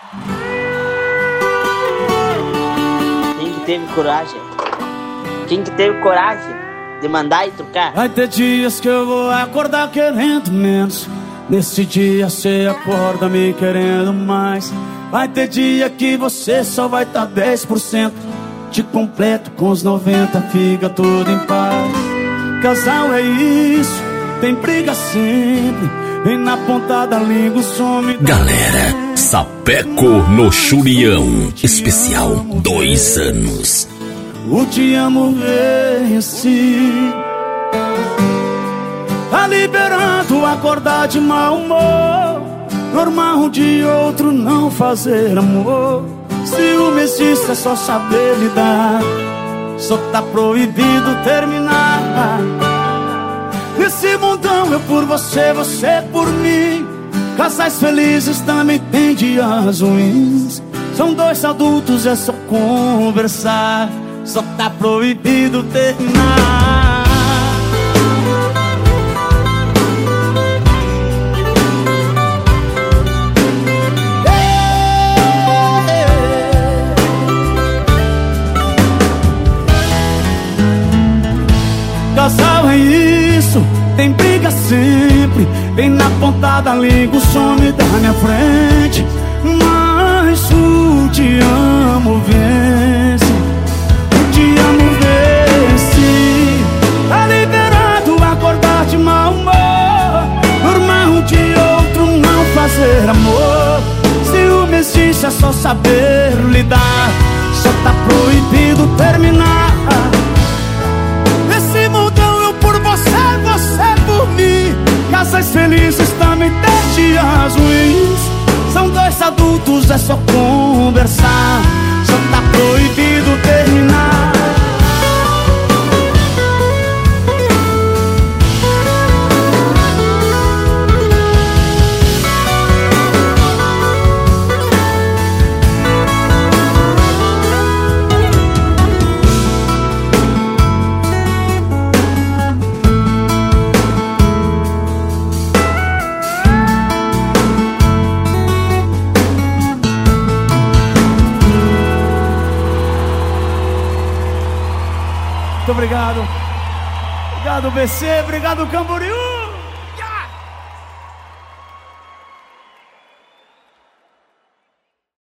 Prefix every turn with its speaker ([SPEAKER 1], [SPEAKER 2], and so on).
[SPEAKER 1] Quem que teve coragem? Quem que teve coragem de mandar e trocar?
[SPEAKER 2] Vai ter dias que eu vou acordar querendo menos. Nesse dia cê acorda me querendo mais. Vai ter dia que você só vai tá 10%. Te completo com os 90, fica tudo em paz. Casal é isso, tem briga sempre. Vem na ponta da língua, some.
[SPEAKER 3] Galera, Sapeco no Churião, especial 2 anos.
[SPEAKER 2] O te amo vence. Tá liberando acordar de mau humor. Normal um de outro não fazer amor. Ciúme existe, é só saber lidar. Só tá proibido terminar. Nesse mundão eu por você, você por mim. Casais felizes também tem dias ruins. São dois adultos, é só conversar. Só tá proibido terminar. Casal é isso, tem briga sempre. Vem na ponta da língua, some da minha frente. Mas o te amo vence. O te amo vence. Tá liberado acordar de mau humor. Normal um de outro não fazer amor. Ciúme existe, é só saber lidar. Só tá proibido terminar. Casais felizes também tem dias ruins. São dois adultos, é só conversar. Só tá proibido terminar. Muito obrigado. Obrigado, BC. Obrigado, Camboriú.